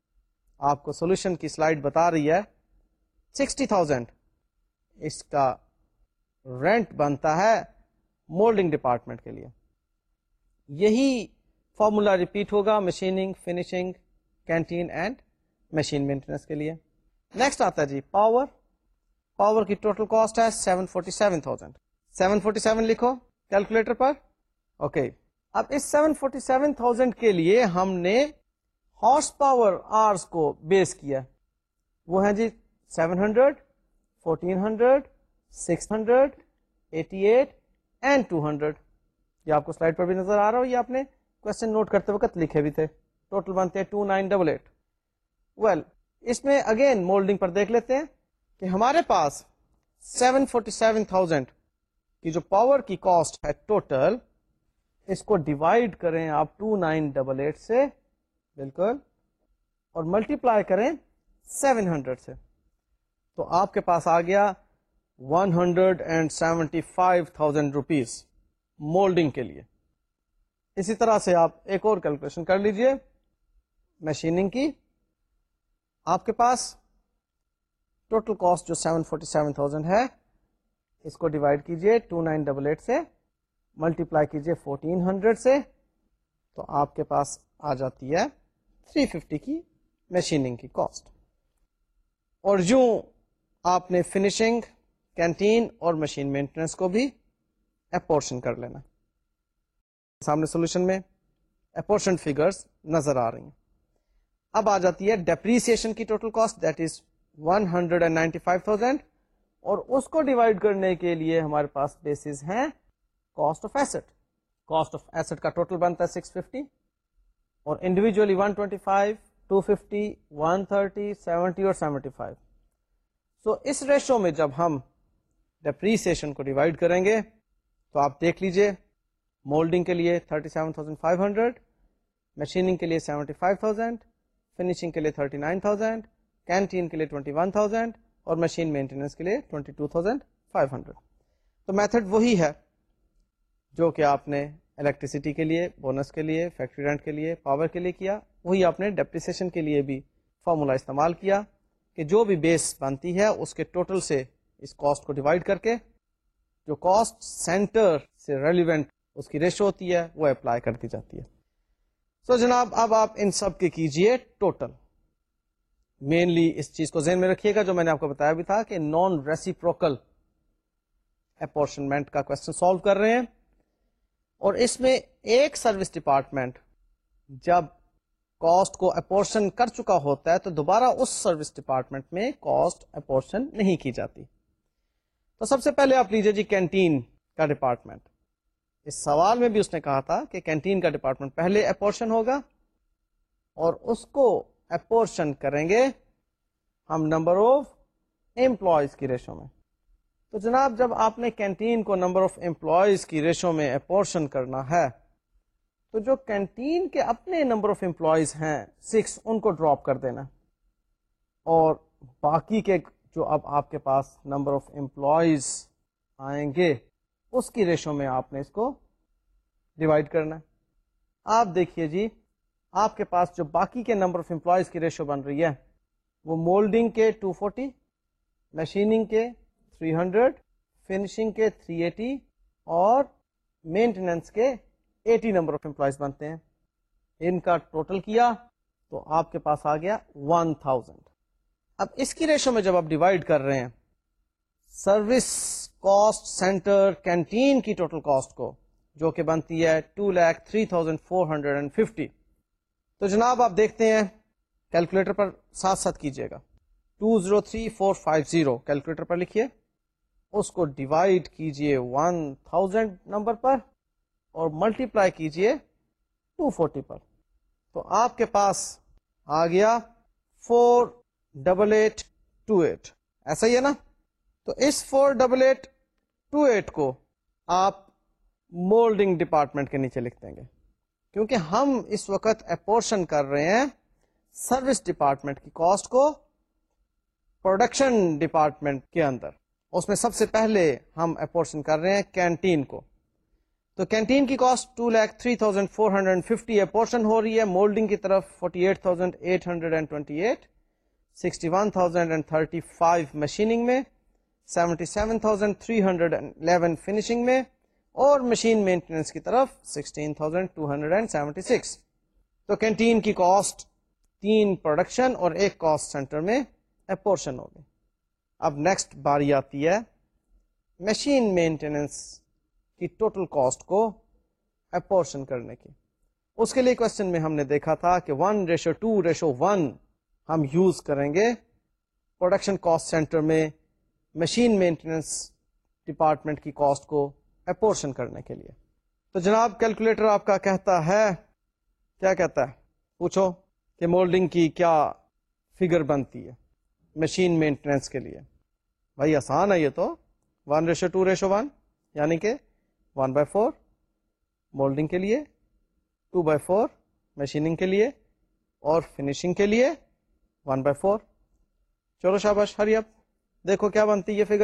آپ کو سولوشن کی سلائڈ بتا رہی ہے سکسٹی تھاؤزینڈ اس کا رینٹ بنتا ہے مولڈنگ ڈپارٹمنٹ کے لیے. یہی فارمولا ریپیٹ ہوگا machining, finishing, canteen and machine maintenance کے لیے. نیکسٹ آتا ہے جی پاور. پاور کی ٹوٹل کاسٹ ہے seven forty seven thousand. Seven forty seven لکھو کیلکولیٹر پر. Okay okay. اب اس سیون فورٹی سیون تھاؤزینڈ کے لیے ہم نے ہارس پاور آرس کو بیس کیا, وہ ہیں جی seven hundred, fourteen hundred, six hundred, eighty eight and two hundred. یہ آپ کو سلائڈ پر بھی نظر آ رہا ہو, یہ آپ نے کوشچن نوٹ کرتے وقت لکھے بھی تھے. ٹوٹل بنتے ہیں two nine double eight. Well اس میں اگین مولڈنگ پر دیکھ لیتے ہیں کہ ہمارے پاس سیون فورٹی سیون تھاؤزینڈ کی جو پاور کی کاسٹ ہے ٹوٹل, اس کو ڈیوائڈ کریں آپ ٹو نائن ڈبل ایٹ سے, بالکل, اور ملٹیپلائی کریں سیون ہنڈریڈ سے, تو آپ کے پاس آ گیا one hundred and seventy five thousand rupees moulding کے لیے. اسی طرح سے آپ ایک اور کیلکولیشن کر لیجئے مشیننگ کی. آپ کے پاس ٹوٹل کاسٹ جو سیون فورٹی سیون تھاؤزینڈ ہے, اس کو ڈیوائڈ کیجئے ٹو نائن ڈبل ایٹ سے, ملٹیپلائی کیجئے فورٹین ہنڈریڈ سے, تو آپ کے پاس آ جاتی ہے تھری ففٹی کی مشیننگ کی کاسٹ. اور یوں آپ نے فنیشنگ, کینٹین اور مشین مینٹیننس کو بھی اپورشن کر لینا. سامنے سولوشن میں اپورشن فگرز نظر آ رہی ہیں. اب آ جاتی ہے ڈیپریسیشن کی total cost, that is one hundred ninety five thousand, اور اس کو ڈیوائڈ کرنے کے لیے ہمارے پاس بیسز ہیں cost of asset. Cost of asset کا ٹوٹل بنتا ہے سکس ففٹی, اور individually one twenty five, two fifty, one thirty, seventy اور سیونٹی فائیو. سو اس ریشو میں جب ہم ڈیپریسیشن کو ڈیوائڈ کریں گے تو آپ دیکھ لیجئے مولڈنگ کے لیے thirty seven thousand five hundred, machining کے لیے سیونٹی فائیو تھاؤزینڈ, فنیشنگ کے لیے تھرٹی نائن تھاؤزینڈ, کینٹین کے لیے ٹوینٹی ون تھاؤزینڈ, اور مشین مینٹیننس کے لیے twenty two thousand five hundred. تو میتھڈ وہی ہے جو کہ آپ نے الیکٹریسٹی کے لیے, بونس کے لیے, فیکٹری رینٹ کے لیے, پاور کے لیے کیا, وہی آپ نے ڈیپریسیشن کے لیے بھی فارمولا استعمال کیا کہ جو بھی بیس بنتی ہے اس کے ٹوٹل سے اس کاسٹ کو ڈیوائڈ کر کے جو کاسٹ سینٹر سے ریلیونٹ اس کی ریشو ہوتی ہے وہ اپلائی کر دی جاتی ہے. سو so جناب اب آپ ان سب کے کیجئے ٹوٹل. مینلی اس چیز کو ذہن میں رکھیے گا جو میں نے آپ کو بتایا بھی تھا کہ نان ریسیپروکل اپورشنمنٹ کا کوشچن سالو کر رہے ہیں, اور اس میں ایک سروس ڈپارٹمنٹ جب کاسٹ کو اپورشن کر چکا ہوتا ہے تو دوبارہ اس سروس ڈپارٹمنٹ میں کاسٹ اپورشن نہیں کی جاتی. تو سب سے پہلے آپ لیجیے جی کینٹین کا ڈپارٹمنٹ. اس سوال میں بھی اس نے کہا تھا کہ کینٹین کا ڈپارٹمنٹ پہلے اپورشن ہوگا اور اس کو اپورشن کریں گے ہم نمبر آف امپلائیز کی ریشو میں. تو جناب جب آپ نے کینٹین کو نمبر آف امپلائیز کی ریشو میں اپورشن کرنا ہے تو جو کینٹین کے اپنے نمبر آف امپلائیز ہیں سکس, ان کو ڈراپ کر دینا, اور باقی کے جو اب آپ کے پاس نمبر آف امپلائیز آئیں گے اس کی ریشو میں آپ نے اس کو ڈیوائڈ کرنا ہے. آپ دیکھیے جی آپ کے پاس جو باقی کے نمبر آف امپلائیز کی ریشو بن رہی ہے وہ مولڈنگ کے ٹو فورٹی, مشیننگ کے تھری ہنڈریڈ, فنیشنگ کے تھری ایٹی اور مینٹیننس کے ایٹی نمبر آف امپلائیز بنتے ہیں. ان کا ٹوٹل کیا تو آپ کے پاس آ گیا ون تھاؤزینڈ. اب اس کی ریشو میں جب آپ ڈیوائڈ کر رہے ہیں سروس کاسٹ سینٹر کینٹین کی ٹوٹل کاسٹ کو جو کہ بنتی ہے two lakh three thousand four hundred and fifty, تو جناب آپ دیکھتے ہیں کیلکولیٹر پر ساتھ ساتھ کیجئے گا two zero three four five zero calculator پر لکھیے, اس کو ڈیوائڈ کیجئے ون تھاؤزینڈ نمبر پر اور ملٹیپلائی کیجئے ٹو فورٹی پر, تو آپ کے پاس آ گیا four double eight two eight. ایسا ہی ہے نا؟ تو اس four double eight two eight کو آپ مولڈنگ ڈپارٹمنٹ کے نیچے لکھ دیں گے کیونکہ ہم اس وقت اپورشن کر رہے ہیں سروس ڈپارٹمنٹ کی کاسٹ کو پروڈکشن ڈپارٹمنٹ کے اندر. اس میں سب سے پہلے ہم اپورشن کر رہے ہیں کینٹین کو, تو کینٹین کی cost two lakh three thousand four hundred fifty apportion ہو رہی ہے مولڈنگ کی طرف forty eight thousand eight hundred and twenty eight, sixty one thousand and thirty five machining میں, seventy seven thousand three hundred and eleven finishing میں, اور machine maintenance کی طرف sixteen thousand two hundred and seventy six. تو canteen کی cost تین production اور ایک کاسٹ سینٹر میں اپورشن ہوگی. اب نیکسٹ باری آتی ہے مشین مینٹیننس کی ٹوٹل کاسٹ کو اپورشن کرنے کی. اس کے لیے کوشچن میں ہم نے دیکھا تھا کہ one ratio two ratio one ہم یوز کریں گے پروڈکشن کاسٹ سینٹر میں مشین مینٹیننس ڈپارٹمنٹ کی کاسٹ کو اپورشن کرنے کے لیے. تو جناب کیلکولیٹر آپ کا کہتا ہے, کیا کہتا ہے, پوچھو کہ مولڈنگ کی کیا فگر بنتی ہے مشین مینٹیننس کے لیے. بھائی آسان ہے یہ تو, one ratio two ratio one, یعنی کہ ون بائی فور مولڈنگ کے لیے, ٹو بائی فور مشیننگ کے لیے, اور فنیشنگ کے لیے ون بائی فور. چلو شاباش, ہری اب دیکھو کیا بنتی ہے فگر.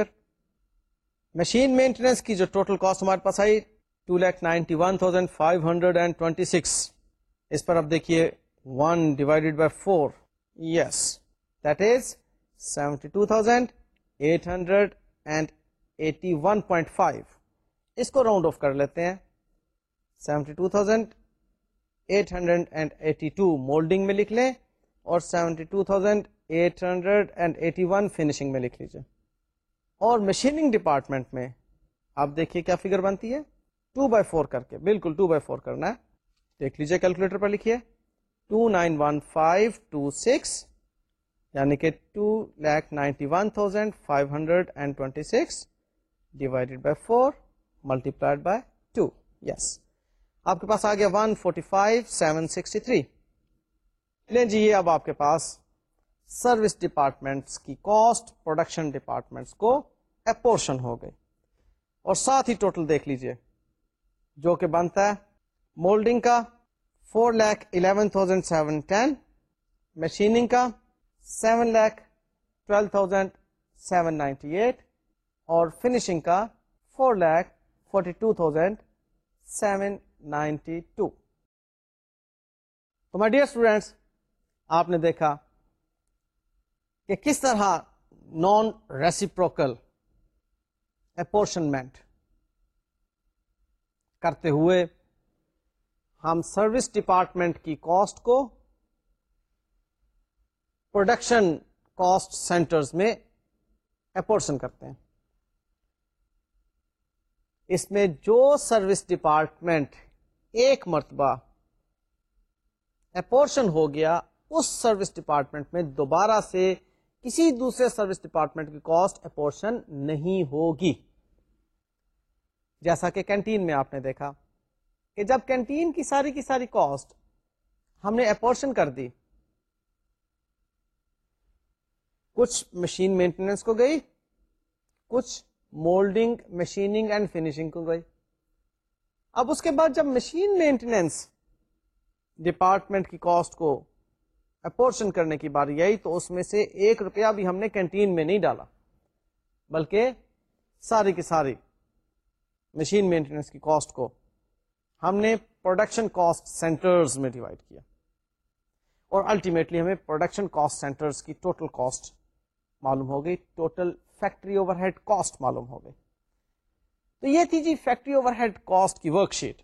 مشین مینٹیننس کی جو ٹوٹل کاسٹ ہمارے پاس آئی two lakh ninety one thousand five hundred and twenty six. اس پر اب دیکھیے one divided by four, yes that is seventy two thousand eight hundred and eighty one point five. اس کو راؤنڈ آف کر لیتے ہیں, seventy two thousand eight hundred and eighty two moulding میں لکھ لیں, اور seventy two thousand eight hundred and eighty one finishing میں لکھ لیجیے. اور مشیننگ ڈپارٹمنٹ میں آپ دیکھیے کیا فگر بنتی ہے, ٹو بائی فور کر کے, بالکل ٹو بائی فور کرنا ہے. دیکھ لیجیے کیلکولیٹر پر لکھیے, two nine one five two six, یعنی کہ two lakh ninety one thousand five hundred and twenty six divided by four multiplied by two. Yes, آپ کے پاس آ گیا one forty five seven sixty three. لیں جی, یہ اب آپ کے پاس سروس ڈپارٹمنٹس کی کاسٹ پروڈکشن ڈپارٹمنٹس کو اپورشن ہو گئی. اور ساتھ ہی ٹوٹل دیکھ لیجئے جو کہ بنتا ہے مولڈنگ کا four lakh eleven thousand seven ten, machining کا seven lakh twelve thousand seven ninety eight, اور فنیشنگ کا four lakh forty two thousand seven ninety two. تو مائی ڈیئر اسٹوڈینٹس, آپ نے دیکھا کہ کس طرح نان ریسیپروکل اپورشنمنٹ کرتے ہوئے ہم سروس ڈپارٹمنٹ کی کاسٹ کو پروڈکشن کاسٹ سینٹرز میں اپورشن کرتے ہیں. اس میں جو سروس ڈپارٹمنٹ ایک مرتبہ اپورشن ہو گیا, اس سروس ڈپارٹمنٹ میں دوبارہ سے کسی دوسرے سروس ڈپارٹمنٹ کی کاسٹ اپورشن نہیں ہوگی. جیسا کہ کینٹین میں آپ نے دیکھا کہ جب کینٹین کی ساری کی ساری کاسٹ ہم نے اپورشن کر دی, کچھ مشین مینٹیننس کو گئی, کچھ مولڈنگ مشیننگ اینڈ فنیشنگ کو گئی. اب اس کے بعد جب مشین مینٹیننس ڈپارٹمنٹ کی کاسٹ کو اپورشن کرنے کی باری آئی تو اس میں سے ایک روپیہ بھی ہم نے کینٹین میں نہیں ڈالا, بلکہ ساری کی ساری مشین مینٹیننس کی کاسٹ کو ہم نے پروڈکشن کاسٹ سینٹرز میں ڈیوائڈ کیا, اور الٹیمیٹلی ہمیں پروڈکشن کاسٹ سینٹرز کی ٹوٹل کاسٹ معلوم ہو گئی, total factory over head cost معلوم ہو گئی. تو یہ تھی جی فیکٹری اوور ہیڈ کاسٹ کی ورک شیٹ.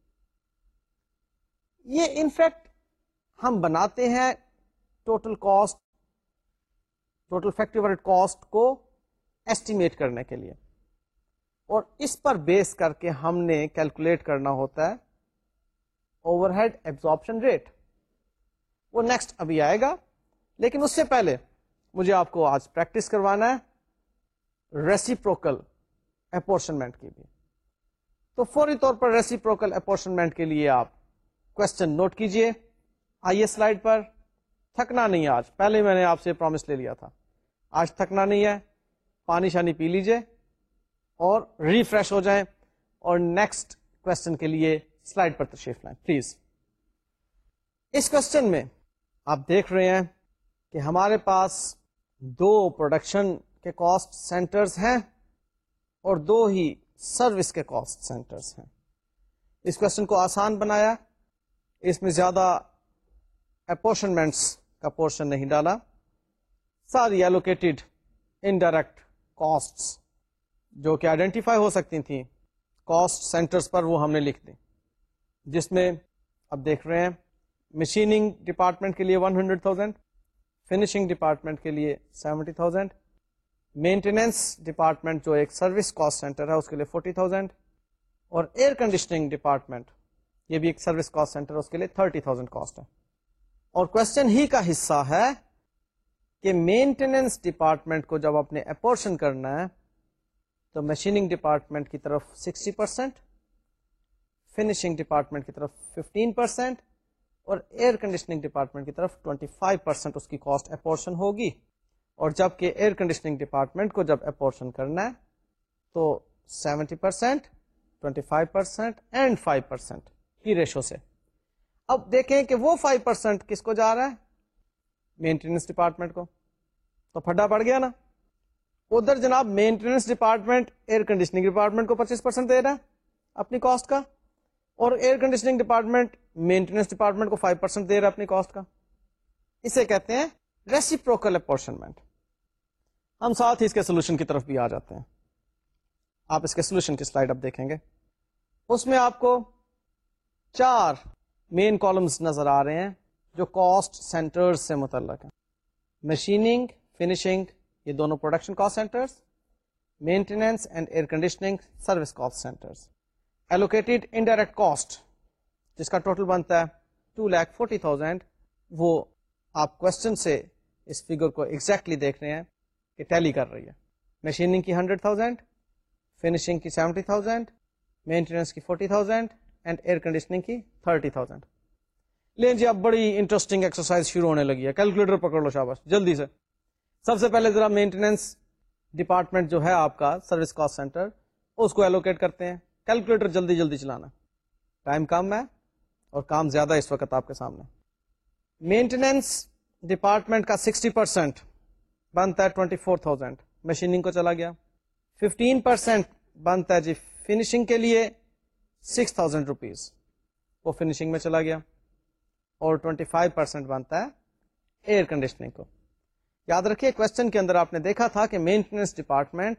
یہ انفیکٹ ہم بناتے ہیں total cost, total factory over head cost کو ایسٹیمیٹ کرنے کے لیے, اور اس پر بیس کر کے ہم نے کیلکولیٹ کرنا ہوتا ہے اوور ہیڈ ایبزارپشن ریٹ. وہ نیکسٹ ابھی آئے گا, لیکن اس سے پہلے مجھے آپ کو آج پریکٹس کروانا ہے ریسیپروکل اپورشنمنٹ کی بھی. تو فوری طور پر ریسیپروکل اپورشنمنٹ کے لیے آپ کوشچن نوٹ کیجئے. آئیے سلائڈ پر. تھکنا نہیں آج, پہلے میں نے آپ سے پرومس لے لیا تھا, آج تھکنا نہیں ہے. پانی شانی پی لیجئے اور ریفریش ہو جائیں, اور نیکسٹ کوشچن کے لیے سلائڈ پر تشریف لائیں پلیز. اس کوشچن میں آپ دیکھ رہے ہیں کہ ہمارے پاس دو پروڈکشن کے کاسٹ سینٹرز ہیں اور دو ہی سروس کے کاسٹ سینٹرز ہیں. اس کوشچن کو آسان بنایا, اس میں زیادہ اپورشنمنٹس کا پورشن نہیں ڈالا, ساری ایلوکیٹڈ انڈائریکٹ کاسٹس جو کہ آئیڈینٹیفائی ہو سکتی تھیں کاسٹ سینٹرز پر وہ ہم نے لکھ دی, جس میں اب دیکھ رہے ہیں مشیننگ ڈپارٹمنٹ کے لیے one hundred thousand, finishing department کے لیے سیونٹی تھاؤزینڈ, مینٹیننس ڈپارٹمنٹ جو ایک سروس کاسٹ سینٹر ہے اس کے لیے فورٹی تھاؤزینڈ, اور ایئر کنڈیشننگ ڈپارٹمنٹ یہ بھی ایک سروس کاسٹ سینٹر ہے اس کے لیے تھرٹی تھاؤزینڈ کاسٹ ہے. اور کوشچن ہی کا حصہ ہے کہ مینٹیننس ڈپارٹمنٹ کو جب آپ نے اپورشن کرنا ہے تو مشیننگ ڈپارٹمنٹ کی طرف سکسٹی پرسینٹ، فنیشنگ ڈپارٹمنٹ کی طرف ففٹین پرسینٹ اور ایئر کنڈیشننگ ڈپارٹمنٹ کی طرف ٹوینٹی فائیو پرسینٹ اس کی کاسٹ اپورشن ہوگی. اور جبکہ ایئر کنڈیشننگ ڈپارٹمنٹ کو جب اپورشن کرنا ہے تو seventy percent, twenty five percent and five percent کی ریشو سے. اب دیکھیں کہ وہ فائیو پرسینٹ کس کو جا رہا ہے؟ مینٹیننس ڈپارٹمنٹ کو. تو پھڈا پڑ گیا نا. ادھر جناب maintenance department air conditioning department کو پچیس پرسینٹ دے رہا ہے اپنی کاسٹ کا، اور air conditioning department maintenance department کو فائیو پرسینٹ دے رہا ہے اپنی کاسٹ کا. اسے کہتے ہیں ریسیپروکل اپورشنمنٹ. ہم ساتھ ہی اس کے سولوشن کی طرف بھی آ جاتے ہیں. آپ اس کے سولوشن کی سلائڈ اب دیکھیں گے. اس میں آپ کو چار مین کالمز نظر آ رہے ہیں جو کاسٹ سینٹرز سے متعلق ہیں. مشیننگ، فنیشنگ یہ دونوں production cost centres, maintenance and air conditioning service cost centres. Allocated indirect cost جس کا ٹوٹل بنتا ہے ٹو لاکھ فورٹی تھاؤزینڈ، وہ آپ کوشچن سے اس فگر کو ایگزیکٹلی دیکھ رہے ہیں کہ ٹیلی کر رہی ہے. مشیننگ کی ہنڈریڈ تھاؤزینڈ، فنیشنگ کی سیونٹی تھاؤزینڈ، مینٹیننس کی forty thousand and air conditioning کی تھرٹی تھاؤزینڈ. لیں جی اب بڑی انٹرسٹنگ ایکسرسائز شروع ہونے لگی ہے. کیلکولیٹر پکڑ لو شاباش جلدی سے. سب سے پہلے ذرا مینٹیننس ڈپارٹمنٹ جو ہے آپ کا سروس کاسٹ سینٹر اس کو ایلوکیٹ کرتے ہیں. کیلکولیٹر جلدی جلدی چلانا، ٹائم کم ہے اور کام زیادہ اس وقت آپ کے سامنے. مینٹیننس ڈپارٹمنٹ کا سکسٹی پرسینٹ بنتا ہے ٹوینٹی فور تھاؤزینڈ، مشیننگ کو چلا گیا. ففٹین پرسینٹ بنتا ہے جی فنیشنگ کے لیے سکس تھاؤزینڈ روپیز، وہ فنیشنگ میں چلا گیا. اور ٹوینٹی فائیو پرسینٹ بنتا ہے ایئر کنڈیشننگ کو. یاد رکھیے کوشچن کے اندر آپ نے دیکھا تھا کہ مینٹیننس ڈپارٹمنٹ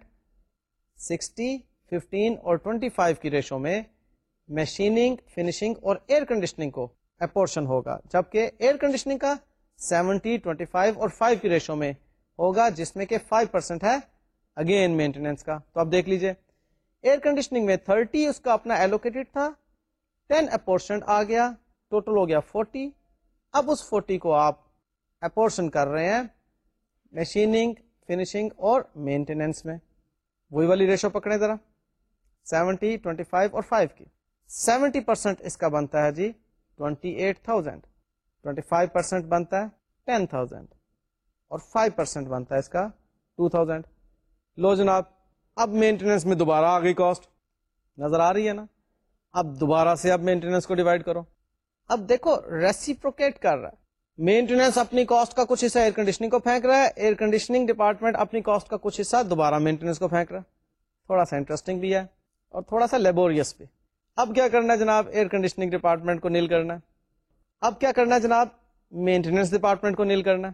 سکسٹی، ففٹین اور ٹوینٹی فائیو کی ریشو میں مشیننگ، فنیشنگ اور ایئر کنڈیشننگ کو اپورشن ہوگا، جبکہ ایئر کنڈیشننگ کا سیونٹی، ٹوینٹی فائیو اور فائیو کی ریشو میں ہوگا، جس میں کہ فائیو پرسینٹ ہے اگین مینٹیننس کا. تو آپ دیکھ لیجئے ایئر کنڈیشننگ میں تھرٹی اس کا اپنا ایلوکیٹڈ تھا، ٹین اپورشن آ گیا، ٹوٹل ہو گیا فورٹی. اب اس فورٹی کو آپ اپورشن کر رہے ہیں مشیننگ، فنیشنگ اور مینٹیننس میں. وہی والی ریشو پکڑیں ذرا، سیونٹی، ٹوینٹی فائیو اور فائیو کی. سیونٹی پرسینٹ اس کا بنتا ہے جی twenty eight thousand, twenty five percent بنتا ہے ٹین تھاؤزینڈ اور فائیو پرسینٹ بنتا ہے اس کا ٹو تھاؤزینڈ. لو جناب اب مینٹیننس میں دوبارہ آ گئی کاسٹ، نظر آ رہی ہے نا. اب دوبارہ سے اب مینٹیننس کو ڈیوائڈ کرو. اب دیکھو ریسیپروکیٹ کر رہا ہے. مینٹیننس اپنی کاسٹ کا کچھ حصہ ایئر کنڈیشننگ کو پھینک رہا ہے، ایئر کنڈیشننگ ڈپارٹمنٹ اپنی کاسٹ کا کچھ حصہ دوبارہ مینٹیننس کو پھینک رہا ہے. تھوڑا سا انٹرسٹنگ بھی ہے اور تھوڑا سا لیبوریس بھی. اب کیا کرنا ہے جناب؟ ایئر کنڈیشننگ ڈپارٹمنٹ کو نیل کرنا ہے. اب کیا کرنا ہے جناب؟ مینٹیننس ڈپارٹمنٹ کو نیل کرنا ہے.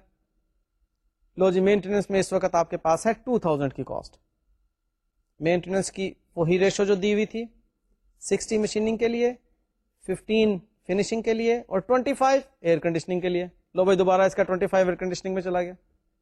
لو جی مینٹیننس میں اس وقت آپ کے پاس ہے ٹو تھاؤزینڈ کی کاسٹ. مینٹیننس کی وہی ریشو جو دی ہوئی تھی، سکسٹی مشیننگ کے لیے، ففٹین فنیشنگ کے لیے اور ٹوینٹی فائیو ایئر کنڈیشننگ کے لیے. لو بھائی دوبارہ اس کا ٹوینٹی فائیو ایئر کنڈیشننگ میں چلا گیا.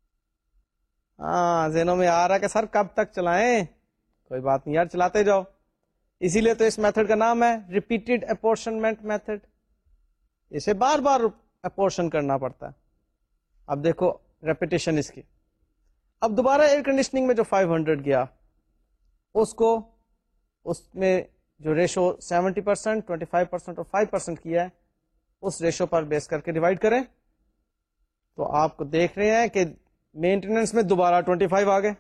ہاں ذہنوں میں آ رہا کہ سر کب تک چلائیں؟ کوئی بات نہیں یار، چلاتے جاؤ. اسی لیے تو اس میتھڈ کا نام ہے ریپیٹڈ اپورشنمنٹ میتھڈ. اسے بار بار اپورشن کرنا پڑتا ہے. اب دیکھو ریپیٹیشن اس کی. اب دوبارہ ایئر کنڈیشننگ میں جو فائیو ہنڈریڈ گیا اس کو اس میں جو ratio seventy percent, twenty five percent اور فائیو پرسینٹ کیا ہے اس ریشو پر بیس کر کے ڈیوائڈ کریں تو آپ کو دیکھ رہے ہیں کہ مینٹیننس میں دوبارہ ٹوینٹی فائیو آ گئے.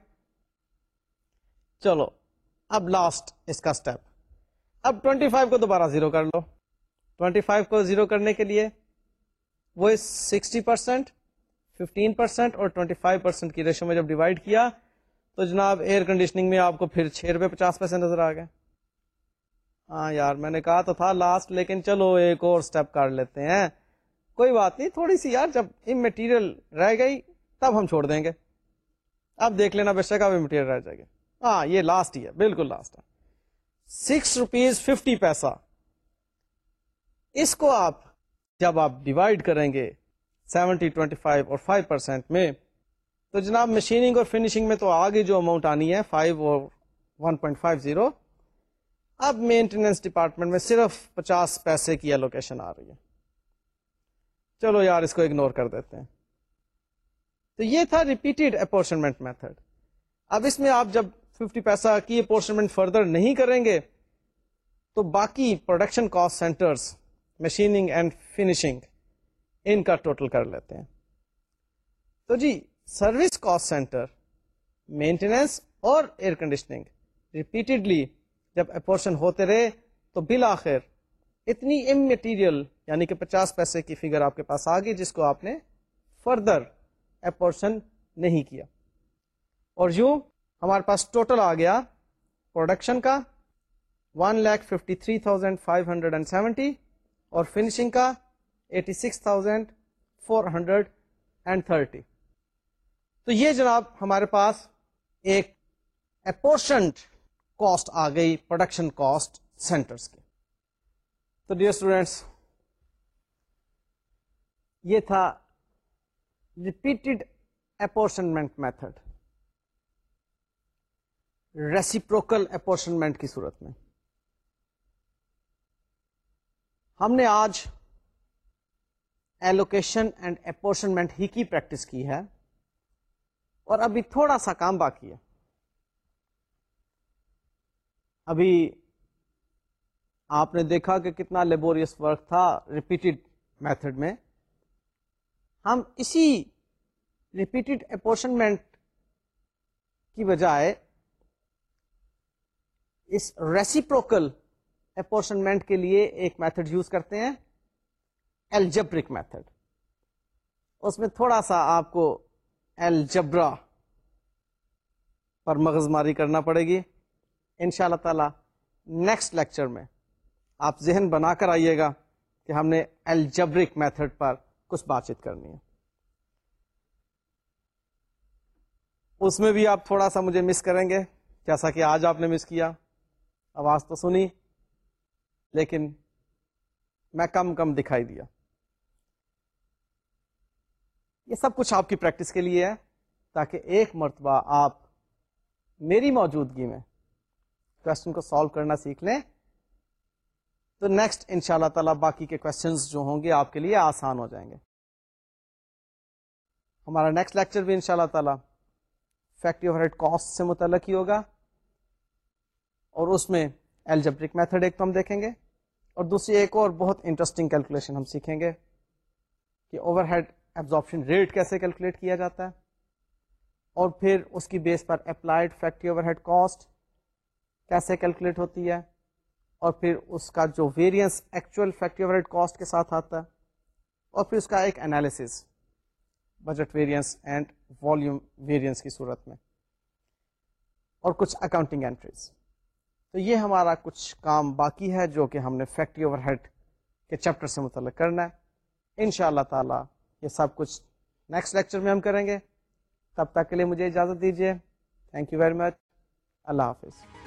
چلو اب لاسٹ اس کا سٹیپ. اب ٹوینٹی فائیو کو دوبارہ زیرو کر لو. ٹوینٹی فائیو کو زیرو کرنے کے لیے وہ سکسٹی پرسینٹ، ففٹین پرسینٹ اور ٹوینٹی فائیو پرسینٹ کی ریشو میں جب ڈیوائڈ کیا تو جناب ایئر کنڈیشننگ میں آپ کو پھر چھ روپے پچاس پیسے نظر آ گئے. ہاں یار میں نے کہا تو تھا لاسٹ، لیکن چلو ایک اور سٹیپ کر لیتے ہیں. کوئی بات نہیں، تھوڑی سی یار جب اممیٹیریل رہ گئی تب ہم چھوڑ دیں گے. اب دیکھ لینا بے شک اب اممیٹیریل رہ جائے گی. ہاں یہ لاسٹ ہی ہے، بالکل لاسٹ ہے. سکس روپیز ففٹی پیسہ. اس کو آپ جب آپ ڈیوائڈ کریں گے سیونٹی، ٹوینٹی فائیو اور فائیو پرسینٹ میں تو جناب مشیننگ اور فنیشنگ میں تو آگے جو اماؤنٹ آنی ہے فائیو اور ون پوائنٹ فائیو زیرو. اب مینٹیننس ڈپارٹمنٹ میں صرف پچاس پیسے کی الوکیشن آ رہی ہے. چلو یار اس کو اگنور کر دیتے ہیں. تو یہ تھا ریپیٹیڈ اپورشنمنٹ میتھڈ. اب اس میں آپ جب ففٹی پیسہ کی اپورشنمنٹ فردر نہیں کریں گے تو باقی production cost centres machining and finishing ان کا ٹوٹل کر لیتے ہیں. تو جی سروس کاسٹ سینٹر, مینٹیننس اور ایئر کنڈیشننگ ریپیٹیڈلی جب اپورشن ہوتے رہے تو بالآخر اتنی اممیٹیریل یعنی کہ پچاس پیسے کی فگر آپ کے پاس آ گئی جس کو آپ نے فردر اپورشن نہیں کیا. اور یوں ہمارے پاس ٹوٹل آ گیا پروڈکشن کا one lakh fifty three thousand five hundred and seventy اور فنیشنگ کا eighty six thousand four hundred and thirty. تو یہ جناب ہمارے پاس ایک اپورشنڈ کاسٹ آ گئی پروڈکشن کاسٹ سینٹرز کی. تو ڈیئر اسٹوڈینٹس یہ تھا repeated apportionment method reciprocal apportionment کی صورت میں. ہم نے آج ایلوکیشن اینڈ اپورشنمنٹ ہی کی پریکٹس کی ہے اور ابھی تھوڑا سا کام باقی ہے. ابھی آپ نے دیکھا کہ کتنا لیبوریس ورک تھا ریپیٹڈ میتھڈ میں. ہم اسی ریپیٹڈ اپورشنمنٹ کی بجائے اس ریسیپروکل اپورشنمنٹ کے لیے ایک میتھڈ یوز کرتے ہیں الجبرک میتھڈ. اس میں تھوڑا سا آپ کو الجبرا پر مغز ماری کرنا پڑے گی. ان شاء اللہ تعالی نیکسٹ لیکچر میں آپ ذہن بنا کر آئیے گا کہ ہم نے الجبرک میتھڈ پر کچھ بات چیت کرنی ہے. اس میں بھی آپ تھوڑا سا مجھے مس کریں گے جیسا کہ آج آپ نے مس کیا. آواز تو سنی لیکن میں کم کم دکھائی دیا. یہ سب کچھ آپ کی پریکٹس کے لیے ہے تاکہ ایک مرتبہ آپ میری موجودگی میں کوشچن کو سالو کرنا سیکھ لیں تو نیکسٹ ان شاء اللہ تعالی باقی کے کوشچنز جو ہوں گے آپ کے لیے آسان ہو جائیں گے. ہمارا نیکسٹ لیکچر بھی ان شاء اللہ تعالی فیکٹری اوور ہیڈ کاسٹ سے متعلق ہی ہوگا اور اس میں الجبرک میتھڈ ایک تو ہم دیکھیں گے اور دوسری ایک اور بہت انٹرسٹنگ کیلکولیشن ہم سیکھیں گے کہ اوور ہیڈ ایبزارپشن ریٹ کیسے کیلکولیٹ کیا جاتا ہے اور پھر اس کی بیس پر applied factory over head cost کیسے کیلکولیٹ ہوتی ہے اور پھر اس کا جو variance actual factory over head cost کے ساتھ آتا ہے اور پھر اس کا ایک analysis budget variance and volume variance کی صورت میں اور کچھ اکاؤنٹنگ انٹریز. تو یہ ہمارا کچھ کام باقی ہے جو کہ ہم نے فیکٹری اوور ہیڈ کے چیپٹر سے متعلق کرنا ہے. ان شاء اللہ تعالی یہ سب کچھ نیکسٹ لیکچر میں ہم کریں گے. تب تک کے لیے مجھے اجازت دیجیے. Thank you very much. اللہ حافظ.